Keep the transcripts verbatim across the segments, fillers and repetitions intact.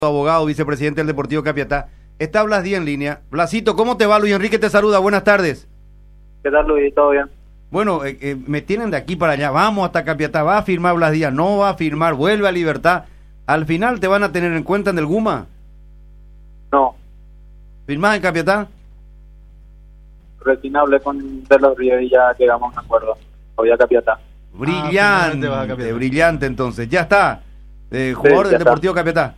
Abogado, vicepresidente del Deportivo Capiatá. Está Blas Díaz en línea. Blasito, ¿cómo te va? Luis Enrique te saluda, buenas tardes. ¿Qué tal, Luis? ¿Todo bien? Bueno, eh, eh, me tienen de aquí para allá, vamos hasta Capiatá, va a firmar Blas Díaz, no va a firmar, vuelve a Libertad. Al final te van a tener en cuenta en el Guma. No. ¿Firmás en Capiatá? Recién hablé con De los Ríos y ya llegamos a un acuerdo. Voy a Capiatá. Brillante, Ah, vas a Capiatá. brillante entonces, ya está. Eh, jugador Sí, del ya Deportivo Capiatá.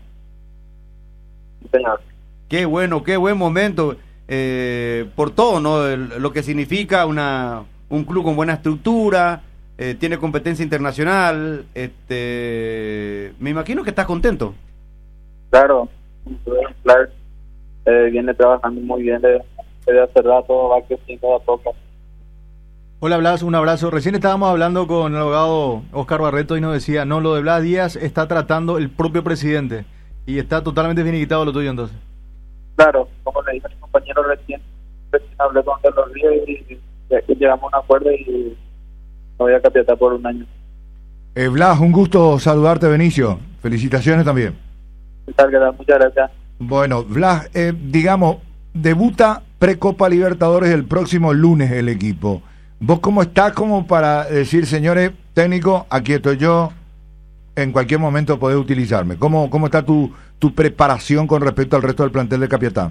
Sí, señor. Qué bueno, qué buen momento, eh, por todo, ¿no? El- lo que significa una un club con buena estructura, eh, tiene competencia internacional, este, me imagino que estás contento. Claro, claro. Eh, viene trabajando muy bien desde, desde hace rato, va creciendo de a poco. Hola Blas, un abrazo. Recién estábamos hablando con el abogado Oscar Barreto y nos decía, no, lo de Blas Díaz está tratando el propio presidente y está totalmente finiquitado lo tuyo entonces. Claro, como le dije a mi compañero recién, recién hablé con De los Ríos y, y, y llegamos a un acuerdo y me voy a Capiatá por un año. Eh, Blas, un gusto saludarte, Benicio. Felicitaciones también. ¿Qué tal? ¿Qué tal? Muchas gracias. Bueno, Blas, eh, digamos, debuta pre-Copa Libertadores el próximo lunes el equipo. ¿Vos cómo estás como para decir, señores técnicos, aquí estoy yo, en cualquier momento podés utilizarme? ¿Cómo, cómo está tu, tu preparación con respecto al resto del plantel de Capiatá?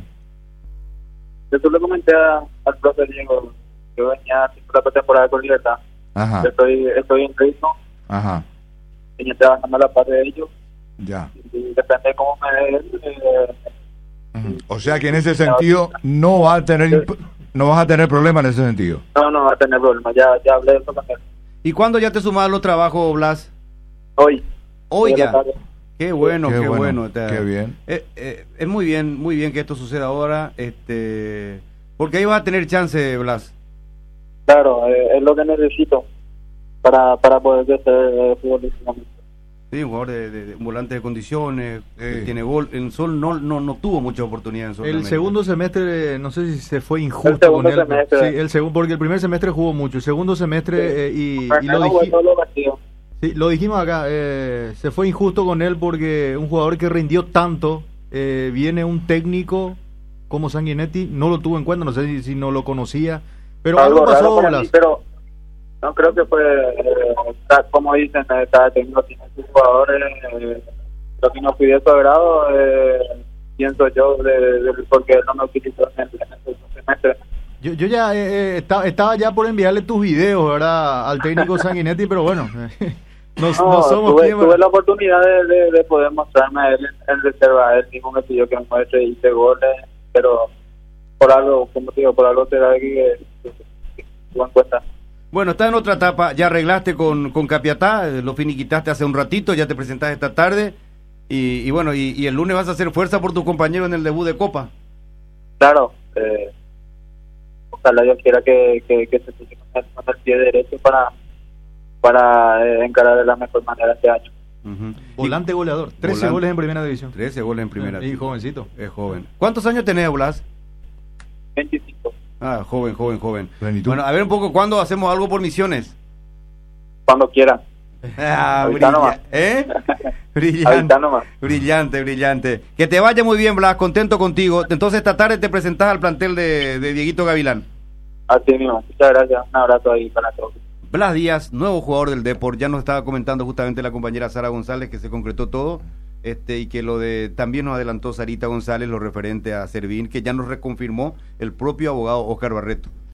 Yo le comenté a, al profe Diego, yo venía haciendo la pretemporada con Libertad. Ajá, Yo estoy, estoy en ritmo, ajá, venía trabajando a la par de ellos. ya. Y depende de cómo me dé, eh, Ujú. O sea que en ese sentido no vas a tener imp- no vas a tener problema en ese sentido. no, no va a tener problema. Ya, ya hablé de eso con él. ¿Y cuándo ya te sumás a los trabajos, Blas? Hoy. Hoy Hoy a la ya. tarde. Qué bueno, qué, Qué bueno. bueno, Está- qué bien. Eh, eh, es muy bien, muy bien que esto suceda ahora, este, porque ahí vas a tener chance, Blas. Claro, eh, es lo que necesito para, para poder crecer eh, futbolísticamente. Sí, un jugador de, de- de- un volante de condiciones, que Sí. tiene gol. En Sol no, no, no tuvo mucha oportunidad en Sol. El América. segundo semestre, no sé si se fue injusto El segundo con él. semestre. Sí, el segundo, porque el primer semestre jugó mucho, el segundo semestre, eh, y, y Bueno, lo, no, dij- bueno, lo vacío. sí, lo dijimos acá, eh, se fue injusto con él porque un jugador que rindió tanto, eh, viene un técnico como Sanguinetti, no lo tuvo en cuenta, no sé si, si no lo conocía, pero algo, raro pasó, para Blas. mí, pero no creo que fue, eh, está- como dicen, eh, cada técnico tiene sus jugadores. Eh, lo que no fui de su agrado, eh, pienso yo, de, de, porque él no me utilizó en el, en el segundo semestre. Yo, yo ya eh, eh, estaba, estaba ya por enviarle tus videos, ¿verdad? Al técnico Sanguinetti, pero bueno, no, no No, somos tuve, quien- tuve la oportunidad de, de, de poder mostrarme a él en, en reserva. Él mismo me pidió que me muestre y hice goles, pero por algo, como te digo, por algo será que, que, que tuvo en cuenta. Bueno, está en otra etapa, ya arreglaste con, con Capiatá, eh, lo finiquitaste hace un ratito, ya te presentaste esta tarde, y, y bueno, y, y el lunes vas a hacer fuerza por tu compañero en el debut de Copa. Claro, eh, ojalá Dios quiera que, que, que se puse con el, con el pie derecho para, para eh, encarar de la mejor manera este año. Ujú. volante goleador, trece Volante. goles en primera división. trece goles en primera. Y jovencito. Es joven. ¿Cuántos años tenés, Blas? veinticinco. Ah, joven, joven, joven. Plenitud. Bueno, a ver un poco, ¿cuándo hacemos algo por Misiones? Cuando quiera. Ah, Ahorita brilla- nomás. ¿Eh? Ahorita Brillante, nomás. brillante, brillante. Que te vaya muy bien, Blas, contento contigo. Entonces esta tarde te presentás al plantel de, de Dieguito Gavilán. Así mismo. Muchas gracias. Un abrazo ahí para todos. Blas Díaz, nuevo jugador del Depor, ya nos estaba comentando justamente la compañera Sara González que se concretó todo, este y que lo de también nos adelantó Sarita González lo referente a Servín, que ya nos reconfirmó el propio abogado Oscar Barreto.